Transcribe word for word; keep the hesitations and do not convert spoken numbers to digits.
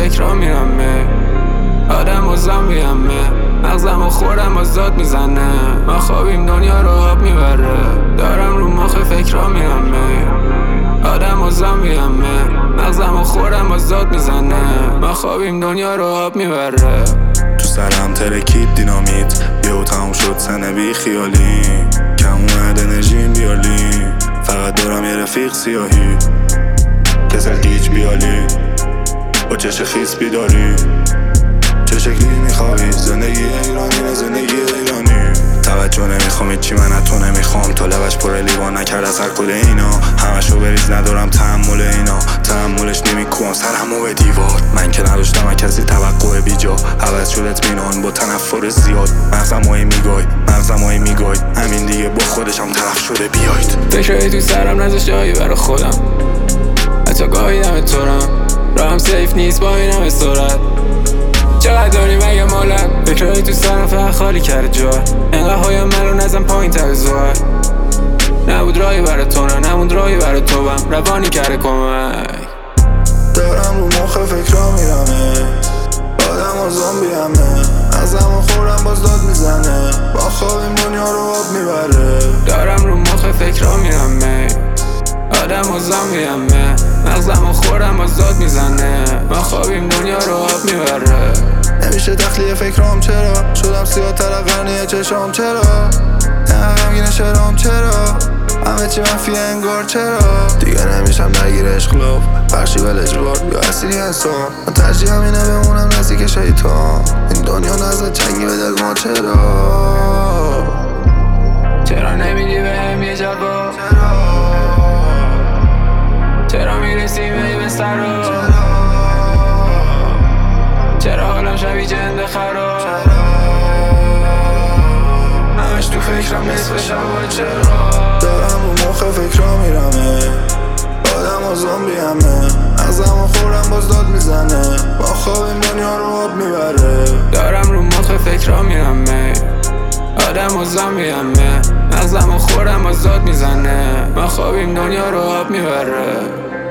فکرها میرم می آدم و زنبیم می مغزم و خورم باز داد میزنه ما خوابیم دنیا رو آب میبره دارم رو مخ فکرها میرم می آدم و زنبیم می مغزم و خورم باز داد میزنه ما خوابیم دنیا رو آب میبره تو سرم ترکید دینامیت یهو تموم شد سنه بی خیالی کم اومد انرژیم بیالی فقط دارم یه رفیق سیاهی کسل گیج بیالی با چش خیس بیداری چه شکلی میخوایی زندگی ایرانی نه زندگی ایرانی توجه نمیخوام چی من از تو نمیخوام تو لبش پر لیوان نکرد از هر کل اینا همشو بریز ندارم تحمل اینا تحملش نمیکنم سرمو به دیوار من که نداشتم از کسی توقع بیجا عوض شد اطمینان با تنفر زیاد مغزم هایی میگای مغزم هایی میگای همین دیگه با خودشم طرف شده بیاید فکرهایی تو سرم نذاشت جایی برا خودم حتی گاهی دم تورم راهم سیف نیست با این همه سرعت چقدر داری مگه مالت فکرهایی تو سرم فقط خالی کرد جا انقدر هایم من رو نزم پایین تر زوار نبود راهی برا تو نه نموند راهی برا تو بم روانی کرده کمک دارم رو مخ فکرها میرمه آدم و زنبی همه ازم و خورم باز داد میزنه با خوابیم دنیا رو آب میبره دارم رو مخ فکرها میرمه آدم و زنبی همه مغزم و خورم باز داد میزنه ما خوابیم دنیا رو آب میبره نمیشه تخلیه فکرام چرا شدم سیاه تر قرنیه چشام چرا نه غمگین شرام چرا همه چی منفی انگار چرا دیگه نمیشم درگیر اشخلاف بخشی ول اجبار یا اسیری انسان من ترجیح همینه بمونم نزدیک شیطان این دنیا نزد چنگی به دل ما چرا چرا نمیدی بهم یه جواب چرا میرسی به به سرا چرا حالم شبیه جنده خراب همش تو فکرم نصف شب چرا دارم رو مخ فکرها میرمه آدم و زنبی همه ازم و خورم باز داد میزنه با خوابیم دنیا رو آب میبره دارم رو مخ فکرها میرمه آدم و زنبی همه مغزم و خورم باز داد میزنه ما خوابیم دنیا رو آب میبره